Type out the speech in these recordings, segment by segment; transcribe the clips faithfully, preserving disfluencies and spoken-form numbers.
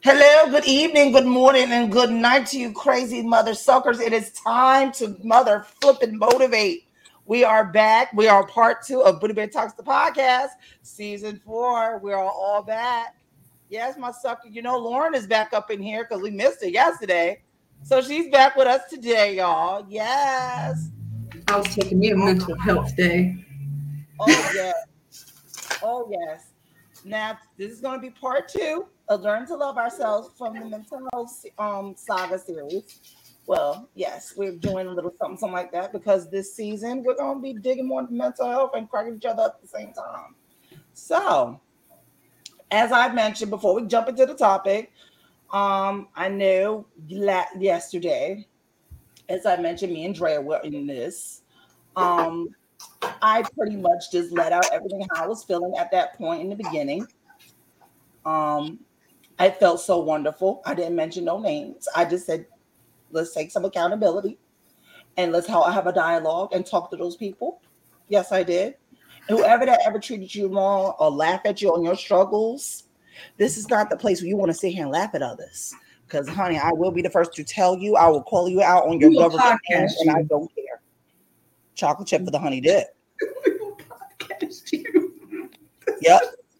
Hello, good evening, good morning, and good night to you crazy mother suckers. It is time to mother flipping motivate. We are back. We are part two of Booty Bear Talks the podcast, season four. We are all back. Yes, my sucker. You know, Lauren is back up in here because we missed her yesterday. So she's back with us today, y'all. Yes. I was taking me a mental health day. Oh, yes. Oh, yes. Now, this is going to be part two of Learn to Love Ourselves from the Mental Health um, Saga series. Well, yes, we're doing a little something, something like that because this season we're going to be digging more into mental health and cracking each other up at the same time. So, as I mentioned before we jump into the topic, um, I know yesterday, as I mentioned, me and Drea were in this. Um, I pretty much just let out everything how I was feeling at that point in the beginning. Um, I felt so wonderful. I didn't mention no names. I just said, let's take some accountability and let's have a dialogue and talk to those people. Yes, I did. Whoever that ever treated you wrong or laugh at you on your struggles, this is not the place where you want to sit here and laugh at others. Because, honey, I will be the first to tell you. I will call you out on your We will government podcast and I you. don't care. Chocolate chip for the honey dip. We will podcast you. Yep.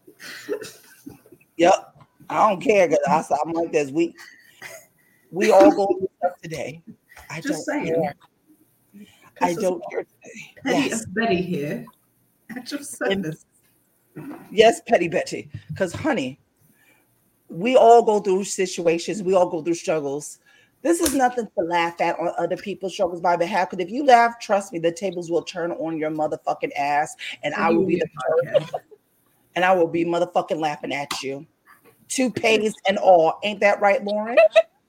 Yep. I don't care because I'm like this. We we all go through stuff today. I Just don't saying. care. I don't care today. Petty Yes. of Betty here. I just said And, this. yes, Petty Betty. Because, honey, we all go through situations. We all go through struggles. This is nothing to laugh at on other people's struggles by behalf. Because if you laugh, trust me, the tables will turn on your motherfucking ass, and So I you will will be be the a first, and I will be motherfucking laughing at you. Toupees and all. Ain't that right, Lauren?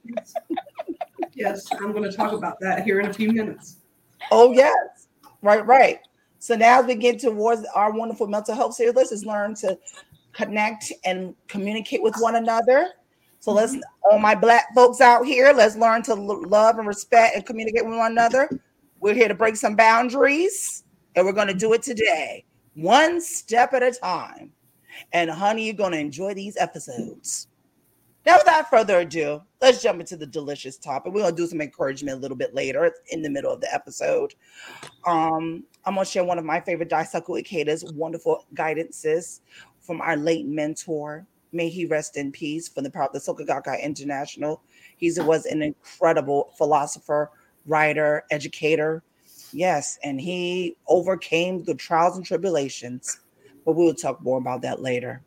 Yes, I'm going to talk about that here in a few minutes. Oh, yes. Right, right. So now as we get towards our wonderful mental health series, let's just learn to connect and communicate with one another. So let's, all my black folks out here, let's learn to love and respect and communicate with one another. We're here to break some boundaries, and we're going to do it today, one step at a time. And honey, you're going to enjoy these episodes. Now, without further ado, let's jump into the delicious topic. We're going to do some encouragement a little bit later in the middle of the episode. Um, I'm going to share one of my favorite Daisaku Ikeda's wonderful guidances from our late mentor. May he rest in peace from the power of the Soka Gakkai International. He was an incredible philosopher, writer, educator. Yes, and he overcame the trials and tribulations. But we will talk more about that later.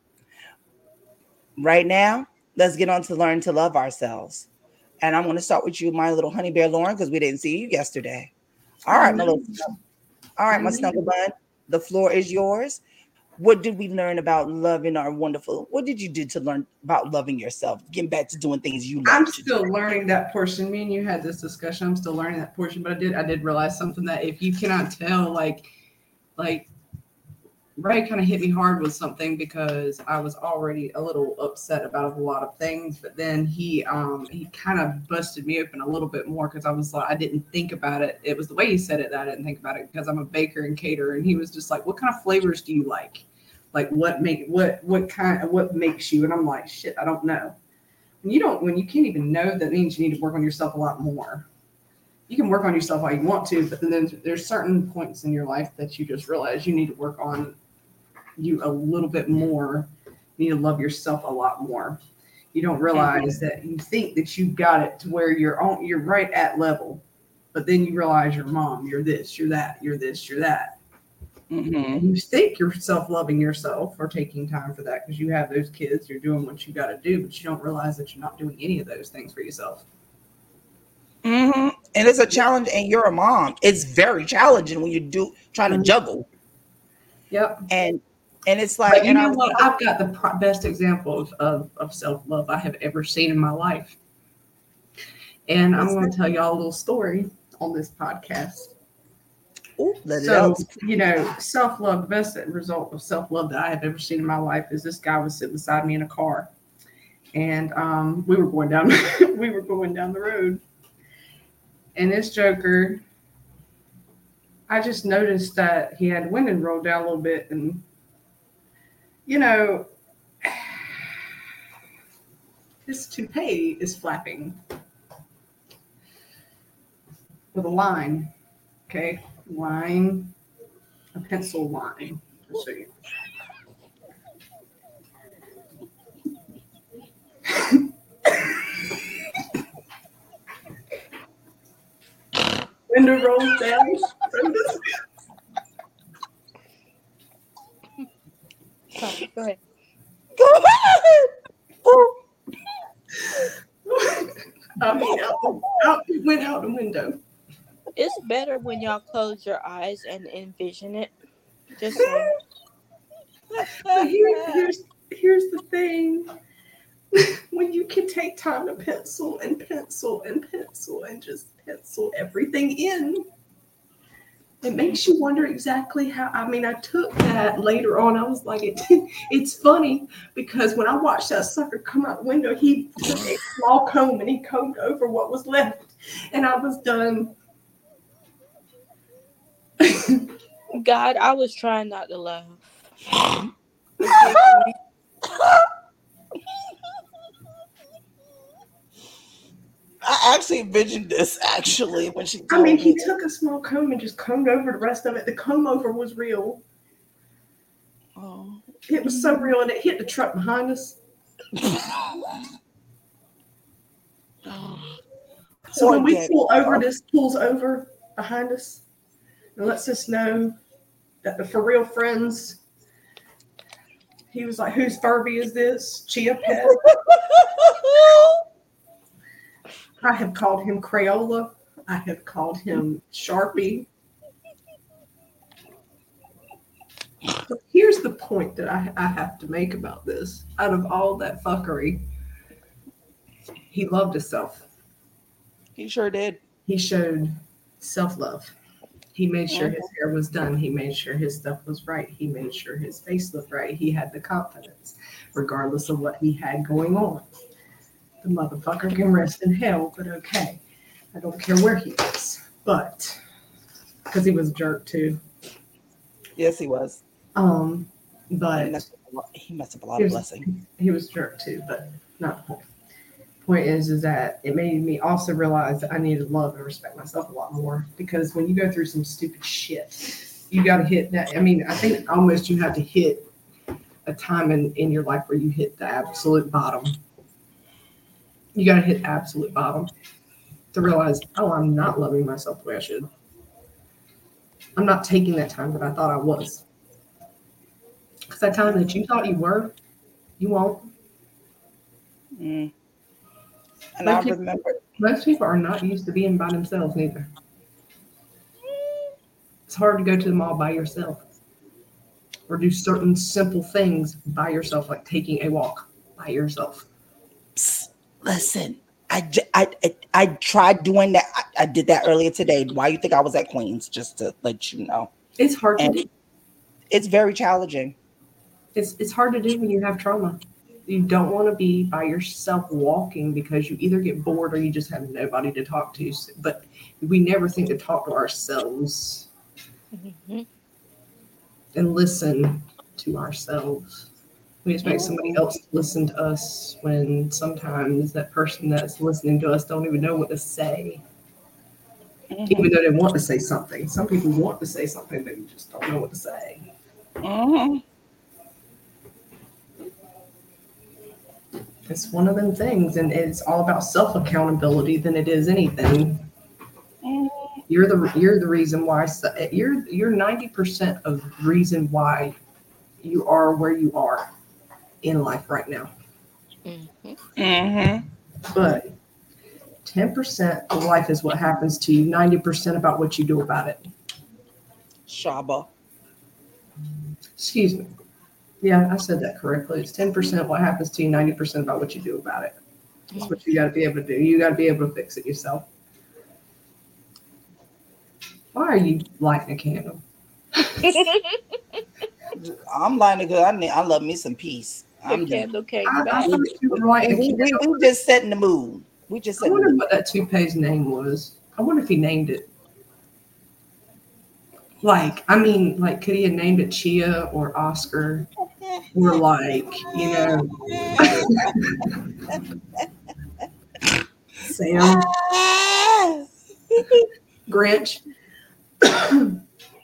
Right now, let's get on to learn to love ourselves. And I'm going to start with you, my little honey bear Lauren, because we didn't see you yesterday. All right, my little, all right, my snuggle bun. The floor is yours. What did we learn about loving our wonderful? What did you do to learn about loving yourself? Getting back to doing things you love. I'm still do. learning that portion. Me and you had this discussion. I'm still learning that portion, but I did I did realize something that if you cannot tell, like, like. Ray kind of hit me hard with something because I was already a little upset about a lot of things, but then he um he kind of busted me open a little bit more because I was like, I didn't think about it. It was the way he said it that I didn't think about it because I'm a baker and caterer, and he was just like, what kind of flavors do you like? Like what make what what kind of what makes you? And I'm like, shit, I don't know. When you don't when you can't even know, that means you need to work on yourself a lot more. You can work on yourself all you want to, but then there's, there's certain points in your life that you just realize you need to work on you a little bit more. You need to love yourself a lot more. You don't realize mm-hmm. that you think that you got it to where you're on, you're right at level, but then you realize you're mom, you're this, you're that, you're this, you're that. Mm-hmm. And you think you're self-loving yourself or taking time for that because you have those kids, you're doing what you got to do, but you don't realize that you're not doing any of those things for yourself. Mm-hmm. And it's a challenge, and you're a mom. It's very challenging when you do trying to juggle. Yep. And And it's like, but you and know I what? I've got the pro- best example of, of, of self-love I have ever seen in my life. And I'm going to tell y'all a little story on this podcast. Ooh, let so, it out. you know, self-love, the best result of self-love that I have ever seen in my life is this guy was sitting beside me in a car. And um, we were going down, we were going down the road. And this joker, I just noticed that he had the window rolled down a little bit, and you know, his toupee is flapping with a line. Okay, line, a pencil line. Let's see. Window rolls down. Sorry, go ahead. Go ahead. I mean, out, out, it went out the window. It's better when y'all close your eyes and envision it. Just saying. But here, here's here's the thing. When you can take time to pencil and pencil and pencil and just pencil everything in, it makes you wonder exactly how. I mean, I took that later on. I was like, it, it's funny because when I watched that sucker come out the window, he took a small comb and he combed over what was left, and I was done. God, I was trying not to laugh. I actually envisioned this actually when she told I mean, he me. took a small comb and just combed over the rest of it. The comb over was real. Oh. It was so real, and it hit the truck behind us. So Poor when we Daddy. pull over, this pulls over behind us and lets us know that the for real friends. He was like, "Whose Furby is this? Chia Pet." I have called him Crayola. I have called him Sharpie. But here's the point that I, I have to make about this. Out of all that fuckery, he loved himself. He sure did. He showed self-love. He made sure his hair was done. He made sure his stuff was right. He made sure his face looked right. He had the confidence, regardless of what he had going on. The motherfucker can rest in hell, but okay. I don't care where he is. But, because he was a jerk too. Yes, he was. Um, He but messed up a lot, he messed up a lot he of was, blessings. he was a jerk too, but not the point. Point is, is that it made me also realize that I need to love and respect myself a lot more, because when you go through some stupid shit, you got to hit that. I mean, I think almost you have to hit a time in, in your life where you hit the absolute bottom. You got to hit absolute bottom to realize, oh, I'm not loving myself the way I should. I'm not taking that time that I thought I was. Because that time that you thought you were, you won't. Mm. And Most I people- remember. Most people are not used to being by themselves neither. It's hard to go to the mall by yourself or do certain simple things by yourself, like taking a walk by yourself. Psst, listen, I, j- I, I, I tried doing that. I, I did that earlier today. Why you think I was at Queens? Just to let you know. It's hard to And do. it's very challenging. It's it's hard to do when you have trauma. You don't want to be by yourself walking because you either get bored or you just have nobody to talk to. But we never think to talk to ourselves Mm-hmm. and listen to ourselves. We expect somebody else to listen to us when sometimes that person that's listening to us don't even know what to say. Mm-hmm. Even though they want to say something. Some people want to say something, but you just don't know what to say. Mm-hmm. It's one of them things, and it's all about self-accountability than it is anything. Mm-hmm. You're the you're the reason why you're you're ninety percent of the reason why you are where you are in life right now. Mm-hmm. Mm-hmm. But ten percent of life is what happens to you, ninety percent about what you do about it. Shaba. Excuse me. Yeah, I said that correctly. It's ten percent what happens to you, ninety percent about what you do about it. That's what you got to be able to do. You got to be able to fix it yourself. Why are you lighting a candle? I'm lying because I need, I love me some peace. The I'm just, candle came I, I back. thought you were lighting a we, we, candle. we just setting the mood. We just I setting the wonder mood. what that toupee's name was. I wonder if he named it. Like, I mean, like, could he have named it Chia or Oscar or like, you know, Sam, Grinch, I'm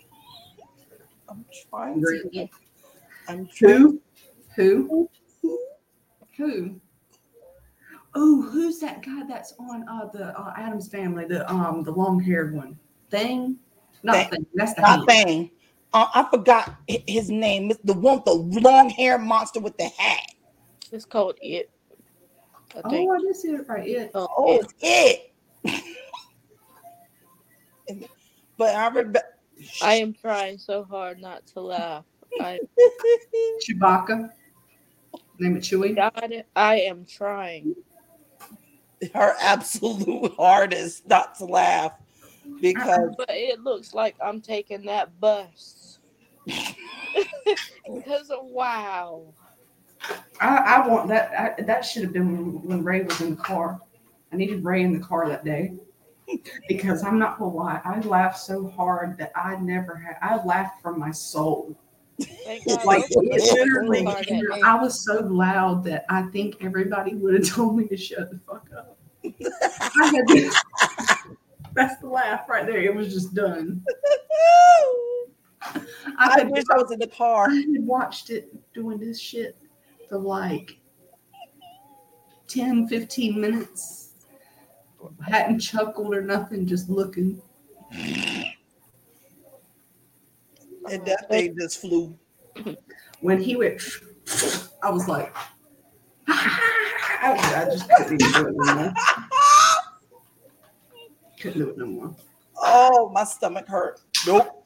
trying to Grinch. get. I'm trying. Who? Who? To, Who? Oh, who's that guy that's on uh the uh, Adams Family, the um the long haired one? Thing? Not Thing. Thing. That's the Not hand. Thing. Uh, I forgot hi- his name. The one, the long hair monster with the hat. It's called It. I Oh, think. I did see it right. It. Oh, Oh, It. it's it. But I remember. I am trying so hard not to laugh. I Chewbacca. Name it Chewie. got it. I am trying. Her absolute hardest not to laugh because But it looks like I'm taking that bus. Because of wow. I, I want that. I, that should have been when, when Ray was in the car. I needed Ray in the car that day because I'm not gonna lie. I laughed so hard that I never had. I laughed from my soul. Thank God Like I wasn't in literally, the car that day. I was so loud that I think everybody would have told me to shut the fuck up. I had to, that's the laugh right there. It was just done. I, I had, wish I was in the car. I had watched it doing this shit for like ten, fifteen minutes. Hadn't chuckled or nothing, just looking. And that thing just flew. When he went, I was like, I just couldn't even do it no more. Couldn't do it no more. Oh, my stomach hurt. Nope.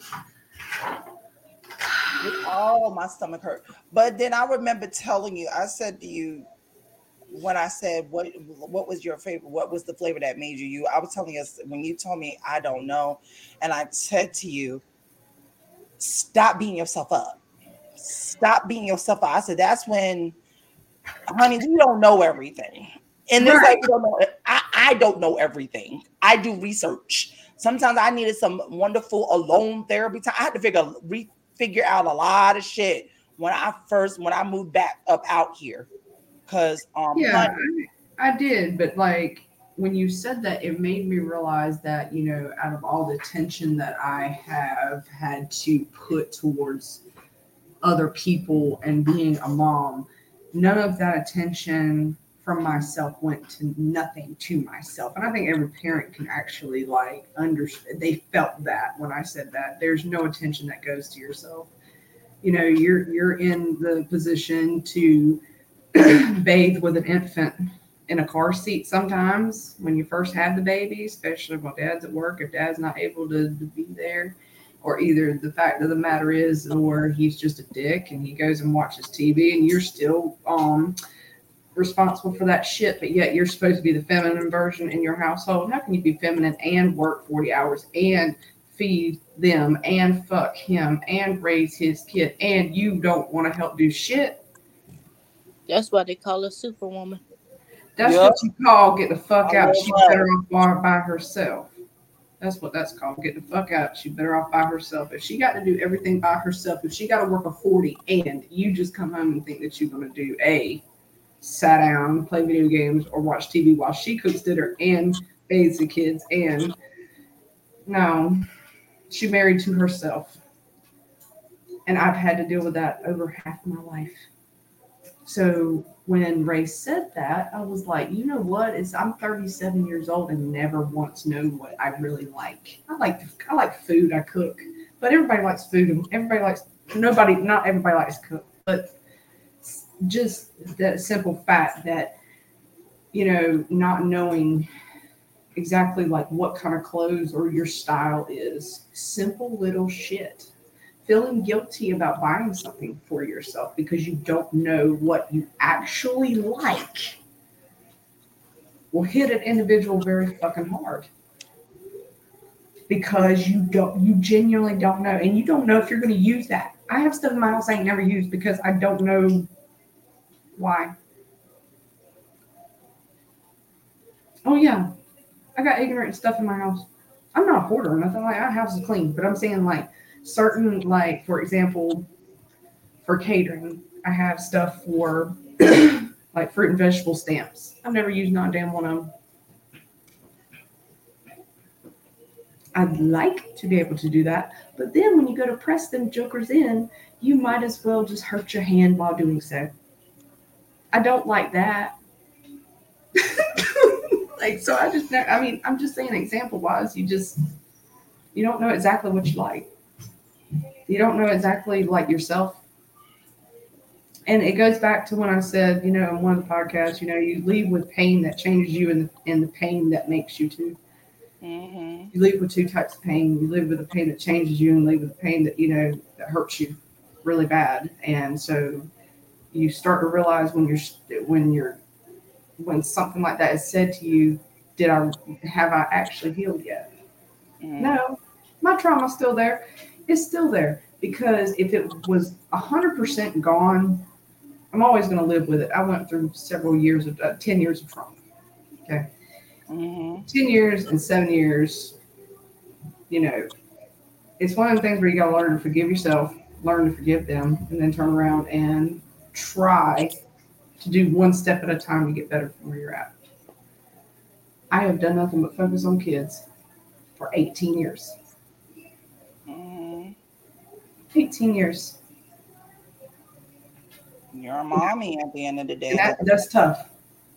Oh, my stomach hurt. But then I remember telling you, I said to you when I said what what was your favorite, what was the flavor that made you you? I was telling us when you told me I don't know, and I said to you, stop beating yourself up. Stop beating yourself up. I said that's when, honey, you don't know everything. And it's Right. like you don't know. I, I don't know everything. I do research. Sometimes I needed some wonderful alone therapy time. I had to figure re, figure out a lot of shit when I first when I moved back up out here. Cause um Yeah, honey, I, I did, but like when you said that, it made me realize that, you know, out of all the tension that I have had to put towards other people and being a mom, none of that attention from myself went to nothing to myself. And I think every parent can actually like understand. They felt that when I said that. There's no attention that goes to yourself. You know, you're you're in the position to bathe with an infant in a car seat sometimes when you first have the baby, especially while dad's at work, if dad's not able to, to be there, or either the fact of the matter is, or he's just a dick and he goes and watches T V and you're still um responsible for that shit, but yet you're supposed to be the feminine version in your household. How can you be feminine and work forty hours and feed them and fuck him and raise his kid and you don't want to help do shit? That's why they call her Superwoman. That's Yep. what you call get the fuck I out. love She's that. better off by, by herself. That's what that's called. Get the fuck out. She's better off by herself. If she got to do everything by herself, if she got to work a forty and you just come home and think that you're going to do A, sat down, play video games, or watch T V while she cooks dinner and bathes the kids, and no, she married to herself. And I've had to deal with that over half my life. So when Ray said that, I was like, you know what? It's I'm thirty-seven years old and never once known what I really like. I like I like food. I cook, but everybody likes food, and everybody likes nobody. Not everybody likes to cook, but just that simple fact that, you know, not knowing exactly like what kind of clothes or your style is, simple little shit. Feeling guilty about buying something for yourself because you don't know what you actually like will hit an individual very fucking hard. Because you don't, you genuinely don't know. And you don't know if you're going to use that. I have stuff in my house I ain't never used because I don't know why. Oh, yeah. I got ignorant stuff in my house. I'm not a hoarder or nothing. Like, our house is clean, but I'm saying like certain, like for example, for catering, I have stuff for like fruit and vegetable stamps. I've never used not a damn one of them. I'd like to be able to do that, but then when you go to press them jokers in, you might as well just hurt your hand while doing so. I don't like that. Like, so I just, I mean, I'm just saying example wise, you just, you don't know exactly what you like. You don't know exactly like yourself. And it goes back to when I said, you know, in one of the podcasts, you know, you leave with pain that changes you and the, and the pain that makes you too. Mm-hmm. You live with two types of pain. You live with the pain that changes you and live with the pain that, you know, that hurts you really bad. And so you start to realize when you're, when you're, when something like that is said to you, did I, have I actually healed yet? Mm-hmm. No, my trauma's still there. It's still there because if it was a hundred percent gone, I'm always going to live with it. I went through several years of, uh, ten years of trauma. Okay. Mm-hmm. ten years and seven years, you know, it's one of the things where you got to learn to forgive yourself, learn to forgive them, and then turn around and try to do one step at a time to get better from where you're at. I have done nothing but focus on kids for eighteen years. Mm-hmm. eighteen years. You're a mommy at the end of the day. And that, that's tough.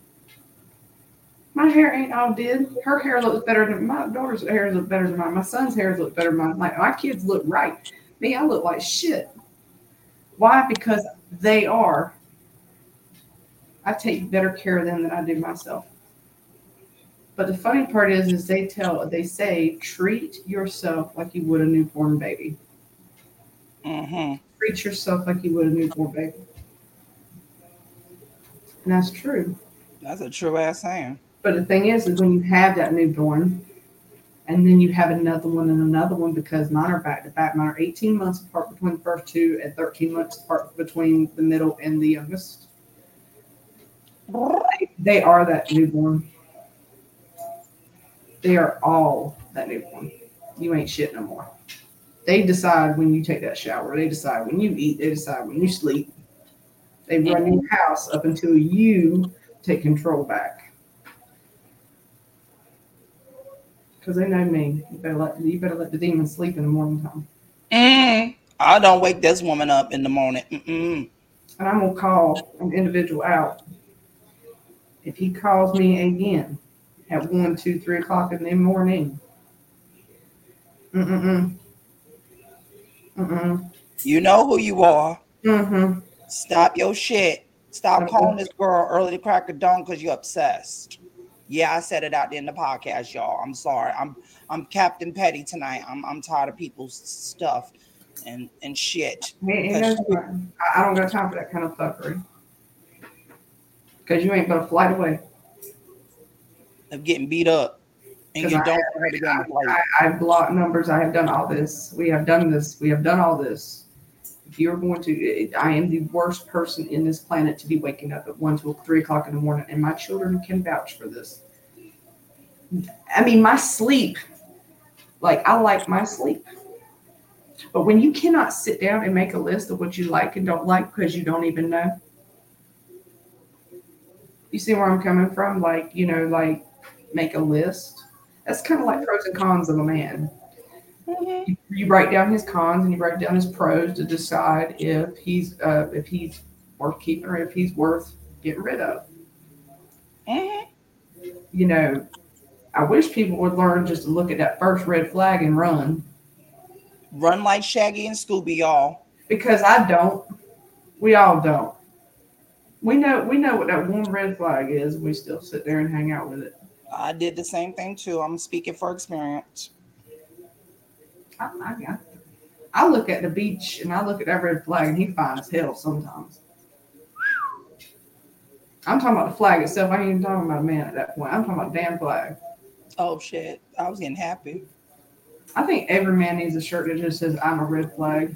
My hair ain't all did. Her hair looks better than my daughter's hair looks better than mine. My son's hair looks better than mine. Like, my kids look right. Me, I look like shit. Why? Because they are. I take better care of them than I do myself. But the funny part is, is they tell, they say, treat yourself like you would a newborn baby. Mm-hmm. Treat yourself like you would a newborn baby. And that's true. That's a true ass saying. But the thing is, is when you have that newborn, and then you have another one and another one, because mine are back to back. Mine are eighteen months apart between the first two and thirteen months apart between the middle and the youngest. They are that newborn. They are all that newborn. You ain't shit no more. They decide when you take that shower. They decide when you eat. They decide when you sleep. They run your house up until you take control back. Because they know me. You better let you better let the demon sleep in the morning time. Mm, I don't wake this woman up in the morning. Mm-mm. And I'm gonna call an individual out. If he calls me again at one, two, three o'clock in the morning, mm-mm, mm-mm. You know who you are. Mm-hmm. Stop your shit. Stop mm-hmm. calling this girl early to crack a dawn because you're obsessed. Yeah, I said it out there in the podcast, y'all. I'm sorry. I'm I'm Captain Petty tonight. I'm I'm tired of people's stuff and and shit. Hey, I don't got time for that kind of fuckery. Because you ain't but a flight away of getting beat up. And you I don't have, I, I, I've blocked numbers. I have done all this. We have done this. We have done all this. If you're going to, I am the worst person in this planet to be waking up at one, two, three o'clock in the morning, and my children can vouch for this. I mean, my sleep, like I like my sleep, but when you cannot sit down and make a list of what you like and don't like because you don't even know, you see where I'm coming from? Like, you know, like make a list. That's kind of like pros and cons of a man. Mm-hmm. You, you write down his cons and you write down his pros to decide if he's uh, if he's worth keeping or if he's worth getting rid of. Mm-hmm. You know, I wish people would learn just to look at that first red flag and run. Run like Shaggy and Scooby, y'all. Because I don't. We all don't. We know we know what that one red flag is, and we still sit there and hang out with it. I did the same thing too. I'm speaking for experience. I, I, I look at the beach and I look at that red flag and he fine as hell sometimes. I'm talking about the flag itself. I ain't even talking about a man at that point. I'm talking about the damn flag. Oh shit. I was getting happy. I think every man needs a shirt that just says I'm a red flag.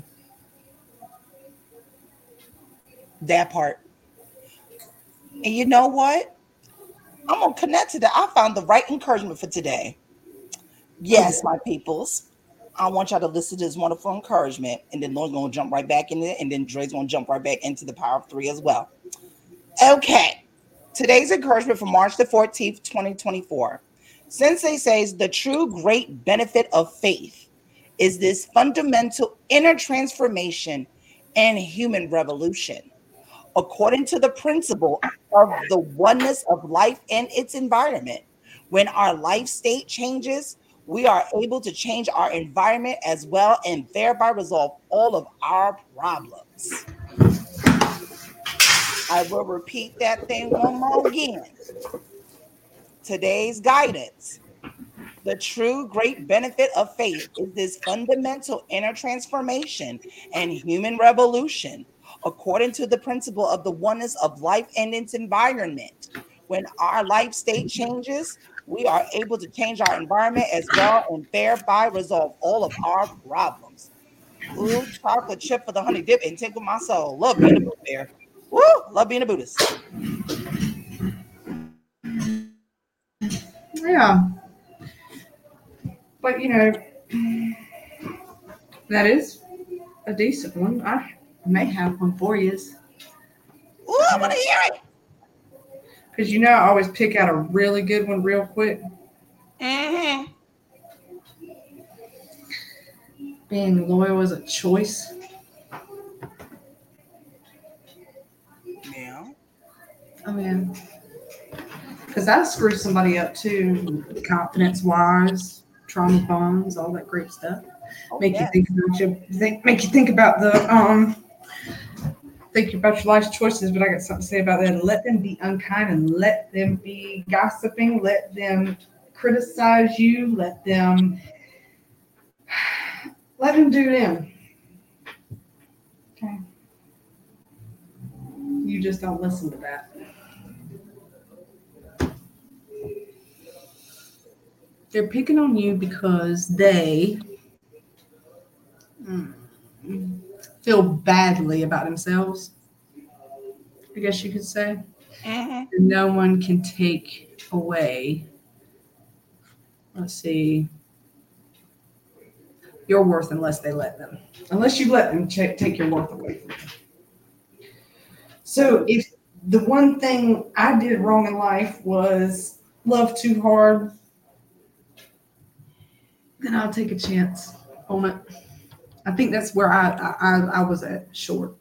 That part. And you know what? I'm gonna connect to that. I found the right encouragement for today. Yes, my peoples. I want y'all to listen to this wonderful encouragement, and then Lord's gonna jump right back in it, and then Dre's gonna jump right back into the power of three as well. Okay. Today's encouragement for March the fourteenth, twenty twenty-four. Sensei says the true great benefit of faith is this fundamental inner transformation and human revolution. According to the principle of the oneness of life and its environment, when our life state changes, we are able to change our environment as well and thereby resolve all of our problems. I will repeat that thing one more again. Today's guidance. The true great benefit of faith is this fundamental inner transformation and human revolution, according to the principle of the oneness of life and its environment. When our life state changes, we are able to change our environment as well and thereby resolve all of our problems. Ooh, chocolate chip for the honey dip and tickle my soul. Love being a Buddha bear. Woo, love being a Buddhist. Yeah. But, you know, that is a decent one. I may have one for you. Ooh, I want to hear it. Because, you know, I always pick out a really good one real quick. Mm-hmm. Being loyal is a choice. Yeah. I mean, because I screw somebody up too, confidence-wise, trauma bonds, all that great stuff. Oh, make yes. you think about your think, make you think about the um, think about your life's choices. But I got something to say about that. Let them be unkind and let them be gossiping. Let them criticize you. Let them let them do them. Okay. You just don't listen to that. They're picking on you because they mm, feel badly about themselves, I guess you could say. Mm-hmm. And no one can take away, let's see, your worth unless they let them. Unless you let them ch- take your worth away from you. So if the one thing I did wrong in life was love too hard, then I'll take a chance on it. I think that's where I I, I was at short.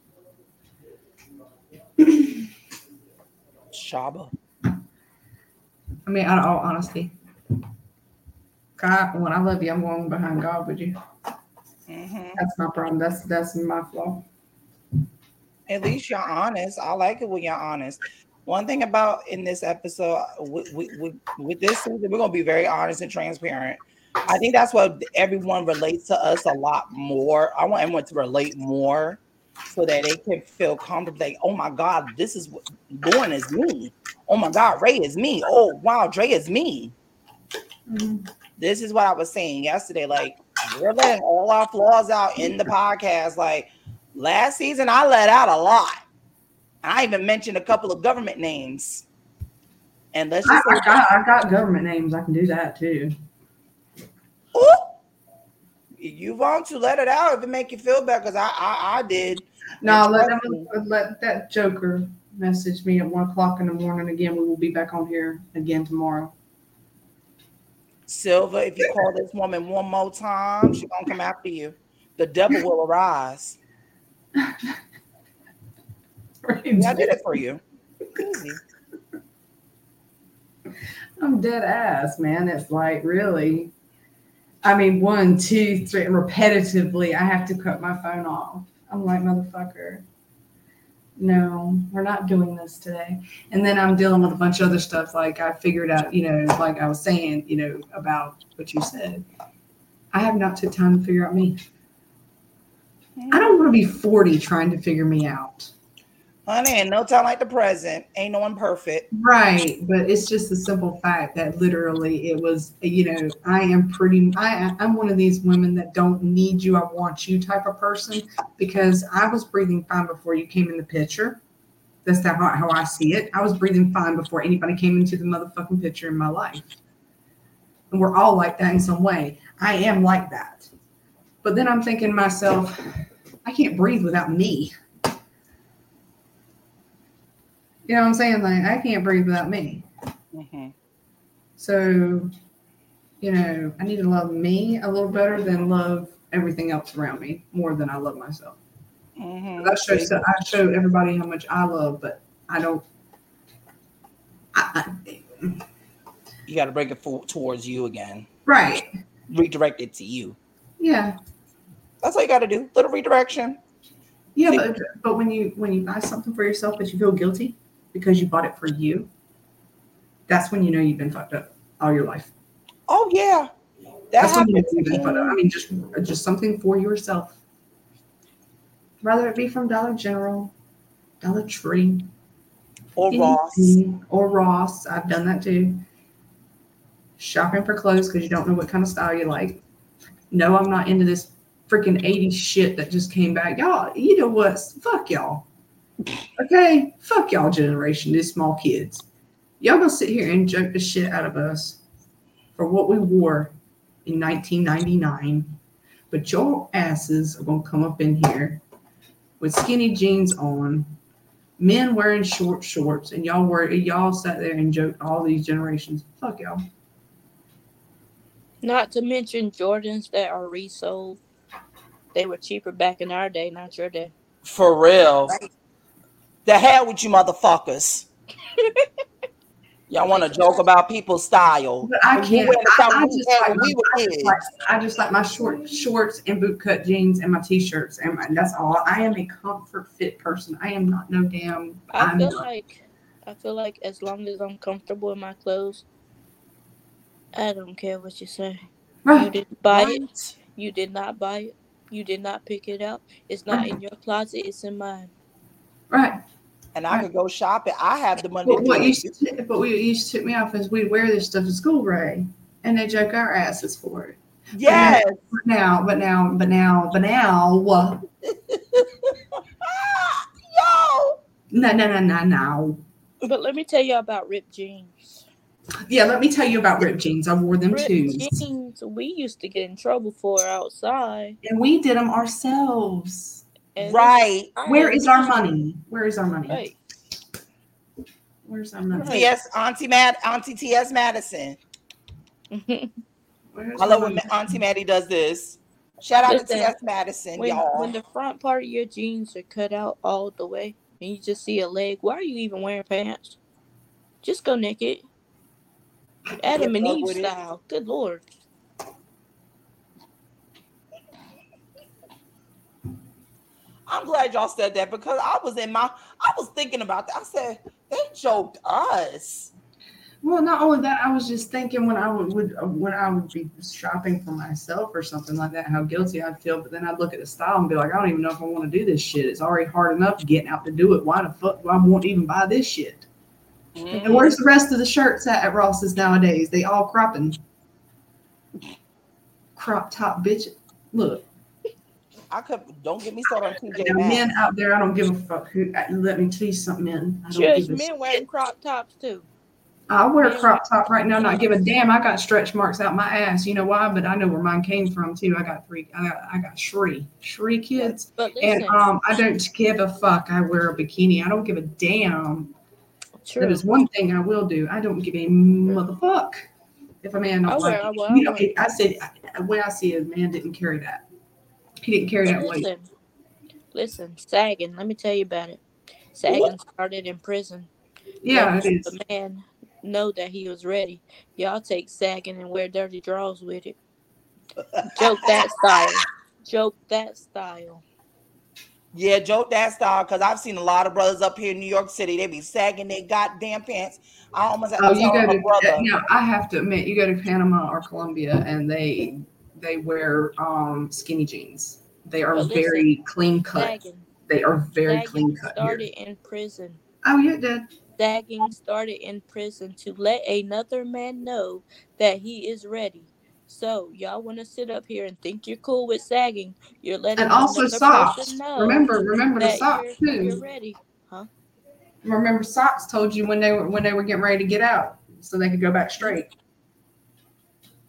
Shaba. I mean, out of all honesty, God, when I love you, I'm going behind God with you. Mm-hmm. That's my problem. That's that's my flaw. At least you're honest. I like it when you're honest. One thing about in this episode, with, with, with this season, we're going to be very honest and transparent. I think that's what everyone relates to us a lot more. I want everyone to relate more so that they can feel comfortable. Like, oh my God, this is what Lauren is me. Oh my God, Ray is me. Oh wow, Dre is me. Mm-hmm. This is what I was saying yesterday. Like, we're letting all our flaws out in the podcast. Like, last season, I let out a lot. I even mentioned a couple of government names. And let's just I, say I, got, I got government names. I can do that too. Ooh, you want to let it out if it make you feel better, because I, I I did. No, let them let that Joker message me at one o'clock in the morning again. We will be back on here again tomorrow. Silver, if you call this woman one more time, she's gonna come after you. The devil will arise. Yeah, I did it for you. Easy. I'm dead ass, man. It's like, really. I mean, one, two, three, and repetitively, I have to cut my phone off. I'm like, motherfucker, no, we're not doing this today. And then I'm dealing with a bunch of other stuff. Like I figured out, you know, like I was saying, you know, about what you said. I have not took time to figure out me. I don't want to be forty trying to figure me out. Honey, and no time like the present. Ain't no one perfect. Right. But it's just the simple fact that literally it was, you know, I am pretty, I, I'm one of these women that don't need you. I want you type of person, because I was breathing fine before you came in the picture. That's how, how I see it. I was breathing fine before anybody came into the motherfucking picture in my life. And we're all like that in some way. I am like that. But then I'm thinking to myself, I can't breathe without me. You know what I'm saying? Like, I can't breathe without me. Mm-hmm. So, you know, I need to love me a little better than love everything else around me more than I love myself. Mm-hmm. I show, so I show everybody how much I love, but I don't. I, I, You got to bring it for, towards you again. Right. Redirect it to you. Yeah. That's all you got to do. Little redirection. Yeah, but but when you when you buy something for yourself but you feel guilty because you bought it for you, that's when you know you've been fucked up all your life. Oh yeah, that that's happens. when you know you've been fucked up. I mean, just just something for yourself. Rather it be from Dollar General, Dollar Tree, or Ross, or Ross. I've done that too. Shopping for clothes because you don't know what kind of style you like. No, I'm not into this freaking eighties shit that just came back. Y'all, you know what? Fuck y'all. Okay? Fuck y'all generation, these small kids. Y'all gonna sit here and joke the shit out of us for what we wore in nineteen ninety-nine. But your asses are gonna come up in here with skinny jeans on, men wearing short shorts, and y'all were y'all sat there and joked all these generations. Fuck y'all. Not to mention Jordans that are resold. They were cheaper back in our day, not your day. For real. Right. The hell with you motherfuckers. Y'all want to joke about people's style. But I can't. I, I, just like my, we were I, just like, I just like my short shorts and boot cut jeans and my t-shirts. And my, that's all. I am a comfort fit person. I am not no damn. I I'm feel not. like, I feel like as long as I'm comfortable in my clothes, I don't care what you say. Right. You didn't buy right. it. You did not buy it. You did not pick it out. It's not right. in your closet. It's in mine. Right. And I right. could go shopping. I have the money. But to what do used to, but what used to tip me off is we'd wear this stuff to school, Ray, and they joke our asses for it. Yes. But now, but now, but now, but now, what? Yo. No, no, no, no, no. But let me tell you about ripped jeans. Yeah, let me tell you about ripped jeans. I wore them ripped too. Jeans we used to get in trouble for outside, and we did them ourselves. And right. Where is our money? Where is our money? Right. Where's our money? T S Auntie Mad Auntie T S Madison. I love when Auntie Maddie does this. Shout out Listen, to T S Madison, when, y'all. When the front part of your jeans are cut out all the way and you just see a leg, why are you even wearing pants? Just go naked. Adam and Eve style. Good Lord. I'm glad y'all said that because I was in my, I was thinking about that. I said, they joked us. Well, not only that, I was just thinking when I would, would when I would be shopping for myself or something like that, how guilty I'd feel. But then I'd look at the style and be like, I don't even know if I want to do this shit. It's already hard enough getting out to do it. Why the fuck do I want to even buy this shit? Mm-hmm. And where's the rest of the shirts at at Ross's nowadays? They all cropping. Crop top bitch. Look. I could don't get me started on T J now, men out there, I don't give a fuck. Who, let me tell you something, men. I don't Judge, give a men shit. Wearing crop tops too. I wear a crop top right now, not give a damn. I got stretch marks out my ass. You know why? But I know where mine came from too. I got three. I got I got Shree, Shree kids, and um, I don't give a fuck. I wear a bikini. I don't give a damn. True. That is one thing I will do. I don't give a motherfuck if a man don't I like wear, it. Well, you know, I said the way I see it, a man didn't carry that. He didn't carry that listen, weight. Listen, sagging. Let me tell you about it. Sagging what? Started in prison. Yeah, it is. The man know that he was ready. Y'all take sagging and wear dirty drawers with it. Joke that style. Joke that style. Yeah, joke that style. Because I've seen a lot of brothers up here in New York City. They be sagging their goddamn pants. I almost have to oh, tell you go a to, brother. You know, I have to admit, you go to Panama or Colombia, and they they wear um, skinny jeans. They are listen, very clean cut. Sagging. They are very sagging clean cut. Started here. in prison. Oh, you did. Sagging started in prison to let another man know that he is ready. So y'all want to sit up here and think you're cool with sagging? You're letting and also another socks. person know. Remember, remember the that socks you're, too. You're ready, huh? Remember, socks told you when they were when they were getting ready to get out, so they could go back straight.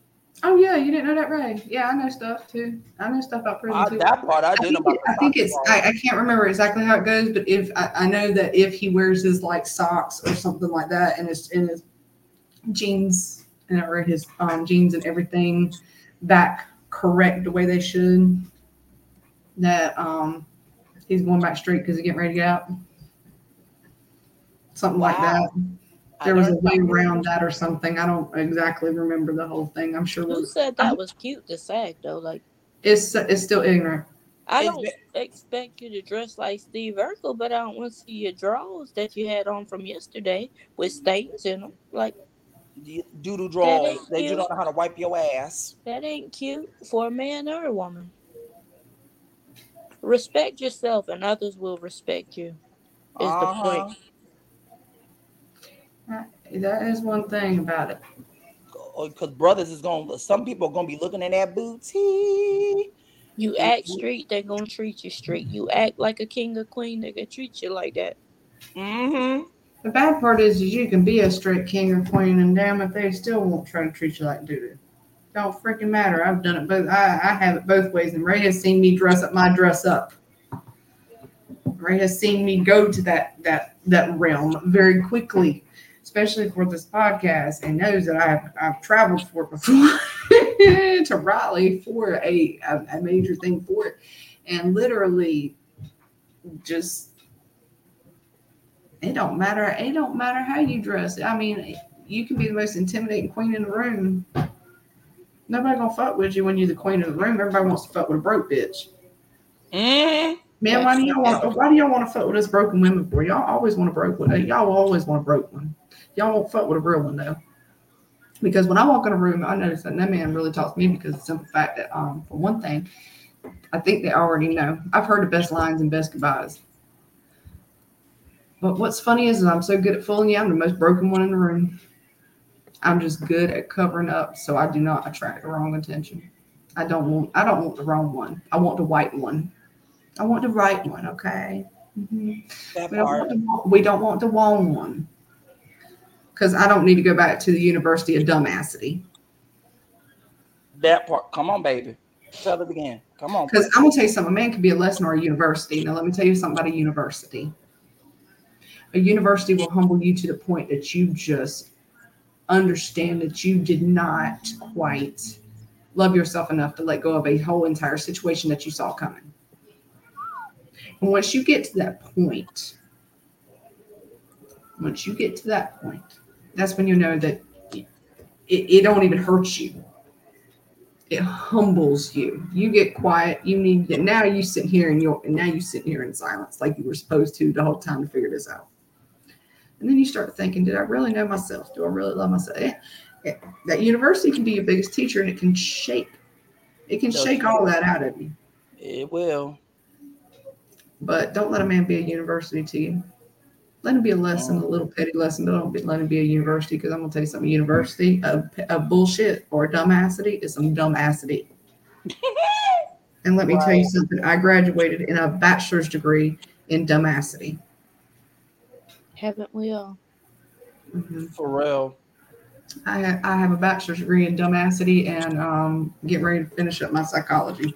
Oh yeah, you didn't know that, Ray? Yeah, I know stuff too. I know stuff about prison Uh, too. that part I I didn't know think, about it, the I think soccer it's. part. I, I can't remember exactly how it goes, but if I, I know that if he wears his like socks or something like that, and his in his jeans and or his um, jeans and everything back correct the way they should, that um he's going back straight because he's getting ready to get out. Something like that. Wow. I There was a learned way something new. around that or something. I don't exactly remember the whole thing. I'm sure Who we're. said I'm- that was cute to sag though? Like It's it's still ignorant. I It's don't ve- expect you to dress like Steve Urkel, but I don't want to see your drawers that you had on from yesterday with stains in them. Like the doodle that drawers ain't that you cute. don't know how to wipe your ass. That ain't cute for a man or a woman. Respect yourself, and others will respect you. Is the Uh point? huh. That is one thing about it. Because brothers is gonna. Some people are gonna be looking in that booty. You act straight, they're gonna treat you straight. You act like a king or queen, they're gonna treat you like that. Mm-hmm. The bad part is, is you can be a straight king or queen, and damn it, they still won't try to treat you like doo-doo. Don't freaking matter. I've done it both. I, I have it both ways, and Ray has seen me dress up my dress up. Ray has seen me go to that that that realm very quickly, especially for this podcast, and knows that I've I've traveled for it before to Raleigh for a, a a major thing for it, and literally just. It don't matter. It don't matter how you dress. I mean, you can be the most intimidating queen in the room. Nobody gonna fuck with you when you're the queen of the room. Everybody wants to fuck with a broke bitch. Mm-hmm. Man, why do y'all want? Why do y'all want to fuck with us broken women for? Y'all always want a broke one. Y'all always want a broke one. Y'all won't fuck with a real one though. Because when I walk in a room, I notice that that man really talks to me because of the simple fact that, um, for one thing, I think they already know. I've heard the best lines and best goodbyes. But what's funny is, is I'm so good at fooling you. I'm the most broken one in the room. I'm just good at covering up, so I do not attract the wrong attention. I don't want. I don't want the wrong one. I want the white one. I want the right one. Okay. Mm-hmm. That We don't part. want the. We don't want the wrong one. Because I don't need to go back to the University of Dumbassity. That part. Come on, baby. Tell it again. Come on. Because I'm gonna tell you something. A man can be a lesson or a university. Now let me tell you something about a university. A university will humble you to the point that you just understand that you did not quite love yourself enough to let go of a whole entire situation that you saw coming. And once you get to that point, once you get to that point, that's when you know that it, it don't even hurt you. It humbles you. You get quiet. You need to, now you sit here and you're and now you sit here in silence like you were supposed to the whole time to figure this out. And then you start thinking, did I really know myself? Do I really love myself? Yeah. Yeah. That university can be your biggest teacher, and it can shape. It can Does shake it? all that out of you. It will. But don't let a man be a university to you. Let him be a lesson, a little petty lesson, but don't be, let him be a university, because I'm going to tell you something. University of, of bullshit or dumbassity is some dumbassity. And let me Right. tell you something. I graduated in a bachelor's degree in dumbassity. Haven't we all? Mm-hmm. For real. I have, I have a bachelor's degree in dumbassity and um, getting ready to finish up my psychology.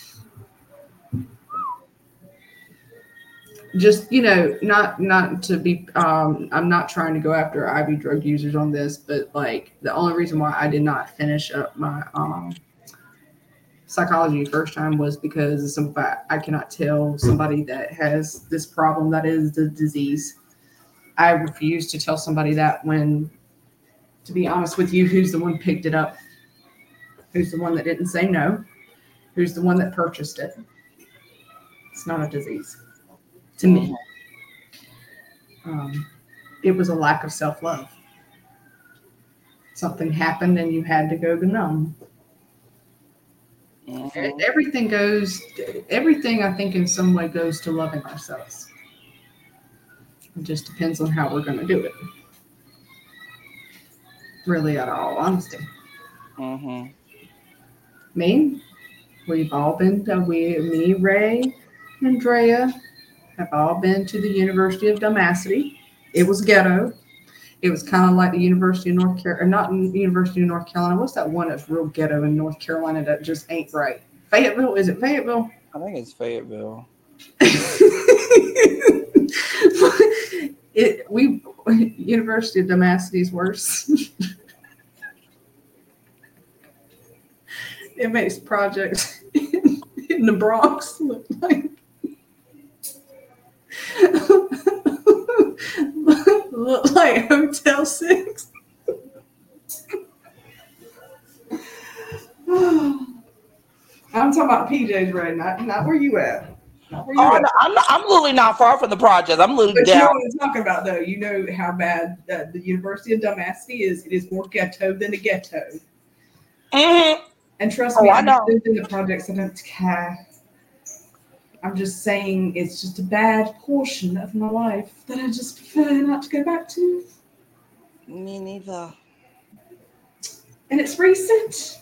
Just, you know, not not to be, um, I'm not trying to go after I V drug users on this, but like the only reason why I did not finish up my um, psychology first time was because of some fact I cannot tell somebody that has this problem that is the disease. I refuse to tell somebody that when, to be honest with you, who's the one picked it up? Who's the one that didn't say no? Who's the one that purchased it? It's not a disease to me. Um, it was a lack of self-love. Something happened and you had to go numb. Mm-hmm. Everything goes, everything I think in some way goes to loving ourselves. It just depends on how we're going to do it. Really, out of all honesty. Mm-hmm. Me, we've all been, to, we, me, Ray, and Drea have all been to the University of Dumbassity. It was ghetto. It was kind of like the University of North Carolina, or not University of North Carolina. What's that one that's real ghetto in North Carolina that just ain't right? Fayetteville? Is it Fayetteville? I think it's Fayetteville. it we University of Damascus is worse. It makes projects in, in the Bronx look like look like Hotel Six. I'm talking about P J's right now, not where you at. Not where you oh, at. no, I'm not, I'm literally not far from the project. I'm literally But down. you know what I'm talking about, though. You know how bad uh, the University of Damascus is. It is more ghetto than a ghetto. Mm-hmm. And trust Oh, me, I I know. lived in the projects. I don't care. I'm just saying it's just a bad portion of my life that I just prefer not to go back to. Me neither. And it's recent.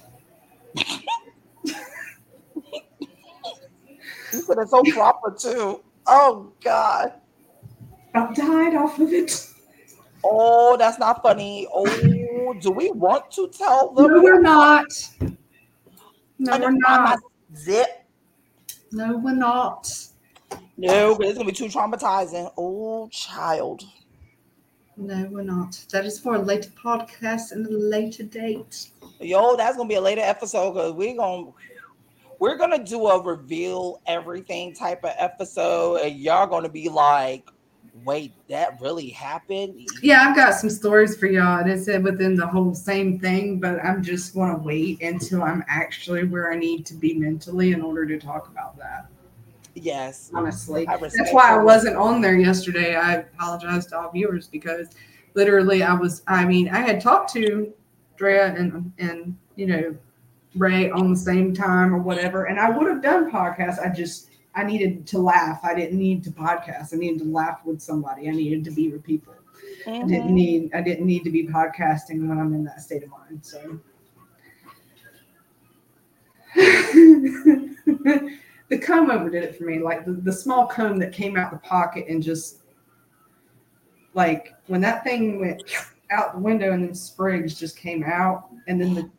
You said it's so proper too. Oh God. I've died off of it. Oh, that's not funny. Oh, do we want to tell them? No, we're not. No, I we're know, I'm not. Zip. No, we're not. No, but it's gonna be too traumatizing. Oh, child. No, we're not. That is for a later podcast and a later date. Yo, that's gonna be a later episode because we're gonna we're gonna do a reveal everything type of episode, and y'all gonna be like, wait, that really happened? Yeah, I've got some stories for y'all. It is within the whole same thing, but I'm just want to wait until I'm actually where I need to be mentally in order to talk about that. Yes. Honestly, I that's respect why I it. wasn't on there yesterday. I apologize to all viewers because literally I was, I mean, I had talked to Drea and, and, you know, Ray on the same time or whatever, and I would have done podcasts. I just, I needed to laugh. I didn't need to podcast. I needed to laugh with somebody. I needed to be with people. Mhm. I didn't need, I didn't need to be podcasting when I'm in that state of mind. So. The comb over did it for me. Like the, the small comb that came out the pocket and just like when that thing went out the window and then sprigs just came out and then the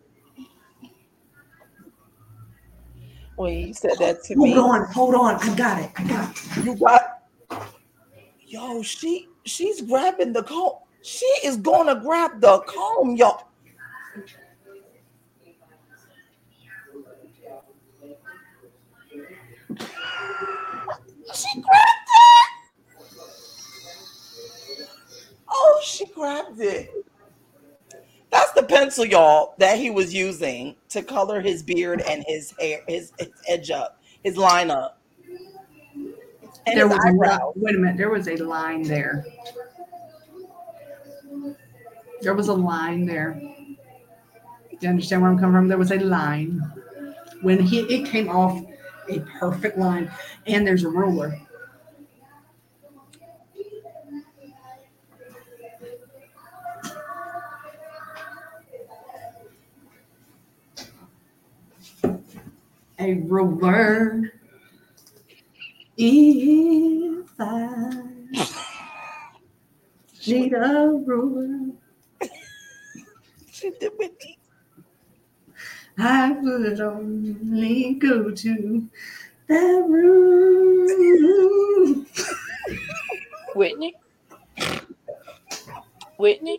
When you said that to hold me, on, hold on, I got it, I got it. you got yo, she she's grabbing the comb. She is gonna grab the comb, yo. She grabbed it. Oh, she grabbed it. That's the pencil, y'all, that he was using to color his beard and his hair, his, his edge up, his line up. And There his was a eyebrows. line, wait a minute, there was a line there. There was a line there. Do you understand where I'm coming from? There was a line. When he it came off a perfect line, and there's a ruler. A ruler. If I need a ruler, She did with me. I would only go to that room. Whitney? Whitney?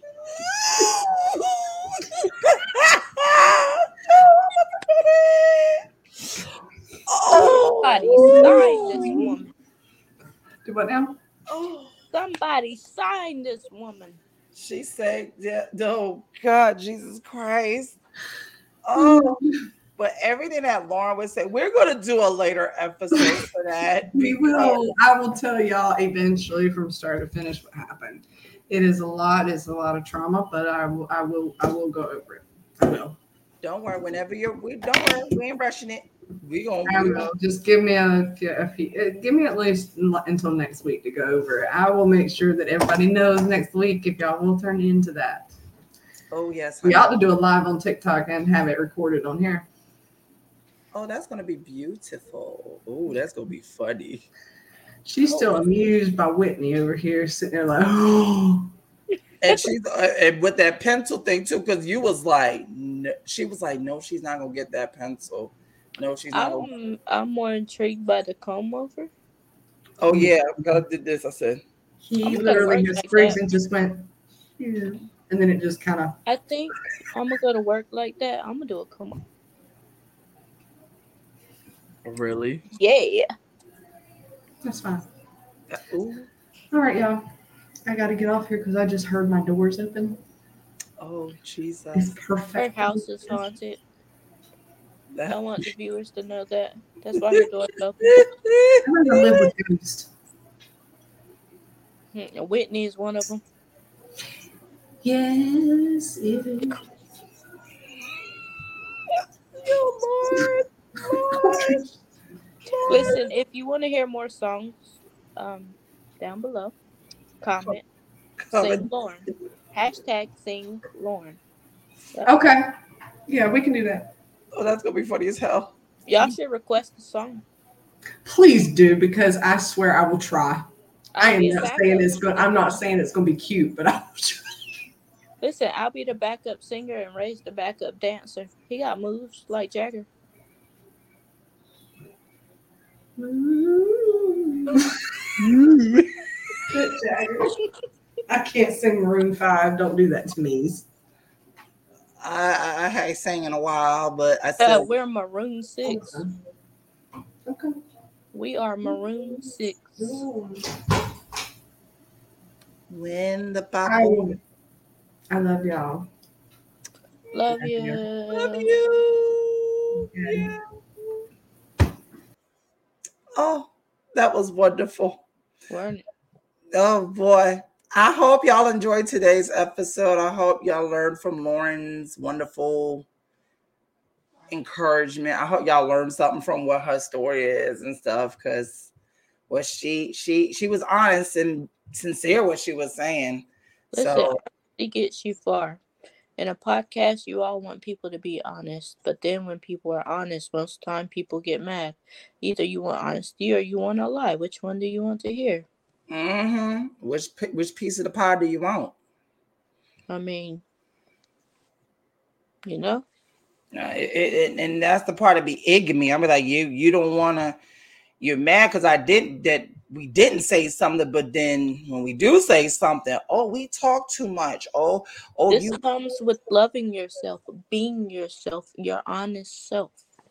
Somebody sign this woman. Do what now? Oh, Somebody sign this woman. she said, yeah, oh God, Jesus Christ. Oh, but everything that Lauren would say, we're going to do a later episode for that. We will. I will tell y'all eventually from start to finish what happened. It is a lot. It's a lot of trauma, but I will. I will. I will go over it. I will. Don't worry. Whenever you're, we don't worry. We ain't rushing it. We gonna, I we will. gonna Just give me a, a few, uh, give me at least until next week to go over it. I will make sure that everybody knows next week if y'all will turn into that. Oh yes. We honey. ought to do a live on TikTok and have it recorded on here. Oh, that's gonna be beautiful. Oh, that's gonna be funny. She's still Oh. amused by Whitney over here, sitting there like, oh. And she's uh, and with that pencil thing too, because you was like, no, she was like, no, she's not gonna get that pencil. No, she's not gonna. I'm I'm more intrigued by the comb over. Oh yeah, I gotta do this. I said, He I'm gonna literally work just like frigs that. and just went, yeah. And then it just kind of. I think I'm gonna go to work like that. I'm gonna do a comb. really? Yeah. That's fine. Ooh. All right, y'all. I got to get off here because I just heard my doors open. Oh Jesus! It's Her perfect. house is haunted. That- I want the viewers to know that. That's why her door's open. I want to live with ghosts. Hmm, Whitney is one of them. Yes, it is. Oh, Lord, Lord. Listen, if you want to hear more songs, um, down below, comment, Comment. sing Lauren. Hashtag sing Lauren. Yep. Okay. Yeah, we can do that. Oh, that's gonna be funny as hell. Y'all should request a song. Please do, because I swear I will try. I I'll am be a not backup saying it's good. I'm not singer. saying it's going to be cute, but I will try. Listen, I'll be the backup singer and Ray's the backup dancer. He got moves like Jagger. I can't sing Maroon five. Don't do that to me. I, I I ain't sang in a while, but I Uh, said we're Maroon Six. Okay. We are Maroon Six. when the I, Papa. I love y'all. Love Love you. you. Love you. Okay. Yeah. Oh, that was wonderful. We're Oh boy. I hope y'all enjoyed today's episode. I hope y'all learned from Lauren's wonderful encouragement. I hope y'all learned something from what her story is and stuff, because well, she she she was honest and sincere what she was saying. Listen, So it gets you far. In a podcast, you all want people to be honest, but then when people are honest, most of the time people get mad. Either you want honesty or you want a lie. Which one do you want to hear? mm-hmm. which which piece of the pie do you want? I mean, you know? Uh, it, it, and that's the part of be egging me. I'm like, you you don't want to. You're mad because I didn't that we didn't say something, but then when we do say something, oh, we talk too much. Oh, oh, This you comes with loving yourself, being yourself, your honest self.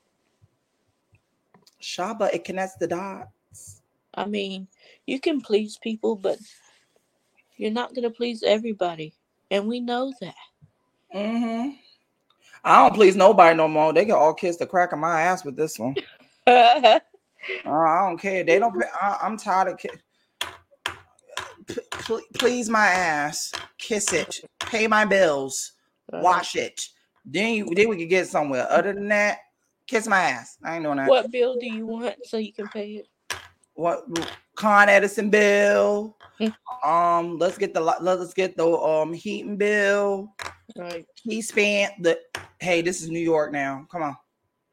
Shaba, it connects the dots. I mean, you can please people, but you're not going to please everybody. And we know that. Mm-hmm. I don't please nobody no more. They can all kiss the crack of my ass with this one. Uh, I don't care. They don't. I, I'm tired of. Ki- P- pl- please my ass, kiss it, pay my bills, wash it. Then you, then we can get somewhere. Other than that, kiss my ass. I ain't doing that. What bill do you want so you can pay it? What Con Edison bill? um, let's get the let's get the um heating bill. Right. He spent the. Hey, this is New York now. Come on.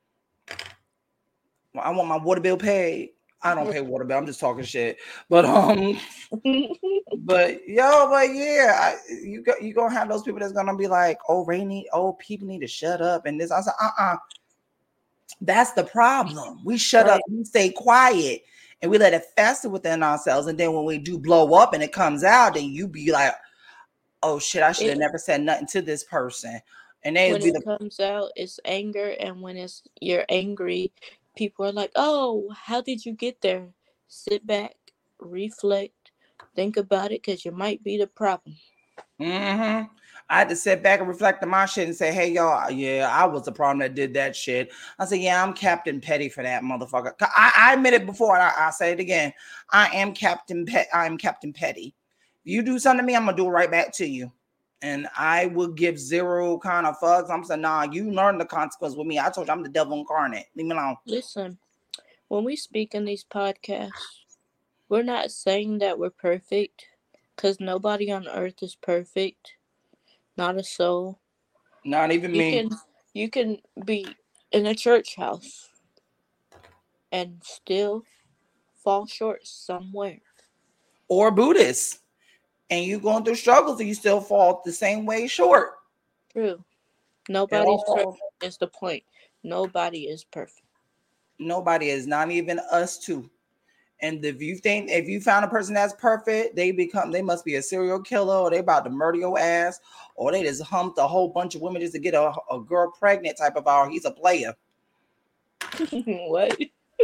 I want my water bill paid. I don't pay water bill. I'm just talking shit. But um, but yo, but yeah, I, you got you gonna have those people that's gonna be like, oh, Rainy, oh, people need to shut up and this. I said, uh, uh that's the problem. We shut Right. up, we stay quiet, and we let it fester within ourselves. And then when we do blow up and it comes out, then you be like, oh shit, I should have It- never said nothing to this person. And they when be it the comes out, it's anger, and when it's you're angry, people are like, "Oh, how did you get there?" Sit back, reflect, think about it, because you might be the problem. Mm-hmm. I had to sit back and reflect on my shit and say, hey, y'all, yeah, I was the problem that did that shit. I said, yeah, I'm Captain Petty for that motherfucker. I, I admit it before, and I, I say it again. I am Captain Pet. I am Captain Petty. If you do something to me, I'm gonna do it right back to you. And I will give zero kind of fucks. I'm saying, nah, you learn the consequence with me. I told you I'm the devil incarnate. Leave me alone. Listen, when we speak in these podcasts, we're not saying that we're perfect, because nobody on earth is perfect. Not a soul. Not even You me. can you can be in a church house and still fall short somewhere. Or Buddhist. and you going through struggles and you still fall the same way short. True. Nobody's perfect is the point. Nobody is perfect. Nobody is, not even us two. And if you think, if you found a person that's perfect, they become, they must be a serial killer, or they about to murder your ass, or they just humped a whole bunch of women just to get a, a girl pregnant type of hour. He's a player. What?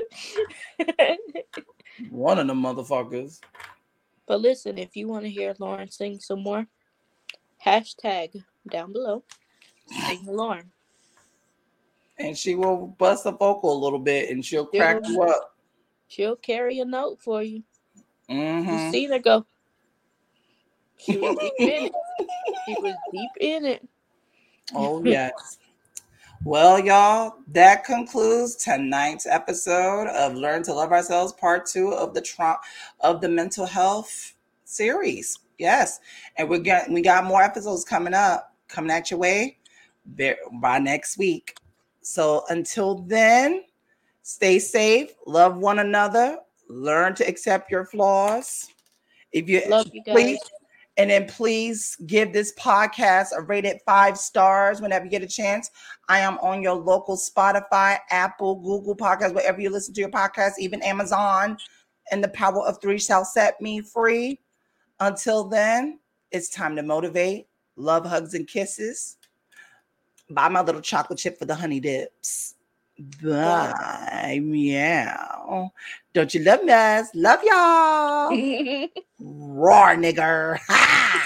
One of them motherfuckers. But listen, if you want to hear Lauren sing some more, hashtag down below, sing Lauren. And she will bust a vocal a little bit and she'll crack she'll, you up. She'll carry a note for you. Mm-hmm. You seen her go. She was deep in it. She was deep in it. Oh, yes. Well, y'all, that concludes tonight's episode of Learn to Love Ourselves, part two of the tra- of the mental health series. Yes. And we got we got more episodes coming up, coming at your way by next week. So until then, stay safe, love one another, learn to accept your flaws. If you love you guys. Please, and then please give this podcast a rated five stars whenever you get a chance. I am on your local Spotify, Apple, Google Podcasts, wherever you listen to your podcast, even Amazon. And the power of three shall set me free. Until then, it's time to motivate. Love, hugs, and kisses. Buy my little chocolate chip for the honey dips. Bye. Meow. Don't you love us? Love y'all. Roar, nigger. Ha!